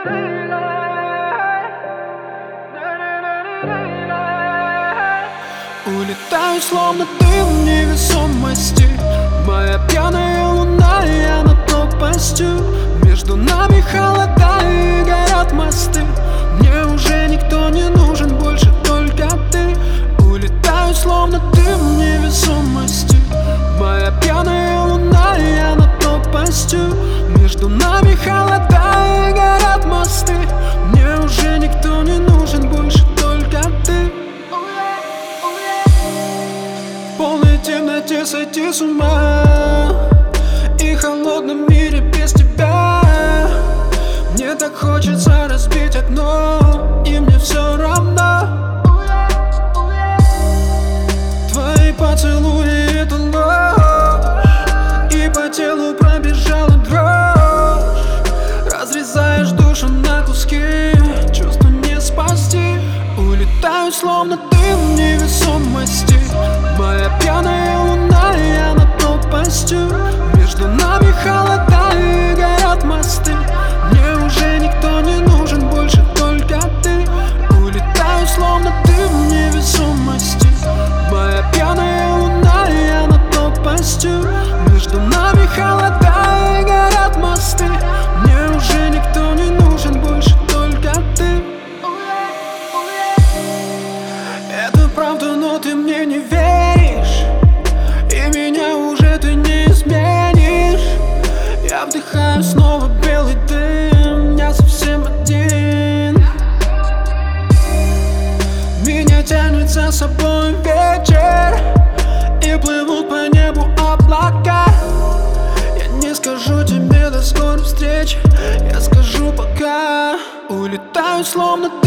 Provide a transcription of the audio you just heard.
Улетаю, словно дым в невесомости. Моя пьяная луна, я над пропастью. Между нами холода и горят мосты. Мне уже никто не нужен, больше только ты. Улетаю, словно дым в невесомости. Моя пьяная луна, я над пропастью. Между нами холода и горят мосты. Мне уже никто не нужен, больше только ты. В полной темноте сойти с ума и холодном мире без тебя. Мне так хочется разбить окно, и мне все равно. Твои поцелуи — это ложь, и по телу пробежала дрожь. Разрезаешь душу на куски, чувства не спасти. Улетаю, словно дым в невесомости. Моя пьяная луна, я над пропастью. Между нами холода и горят мосты. Мне уже никто не нужен, больше только ты. Улетаю, словно дым в невесомости. Моя пьяная луна, я над пропастью. Между нами холода и горят мосты. Мне уже никто не нужен, больше только ты. Это правда, но ты мне не веришь, и меня уже ты не изменишь. Я вдыхаю снова белый дым, я совсем один. Меня тянет за собой вечер, и плывут по небу облака. Я не скажу тебе до скорой встречи, я скажу пока. Улетаю, словно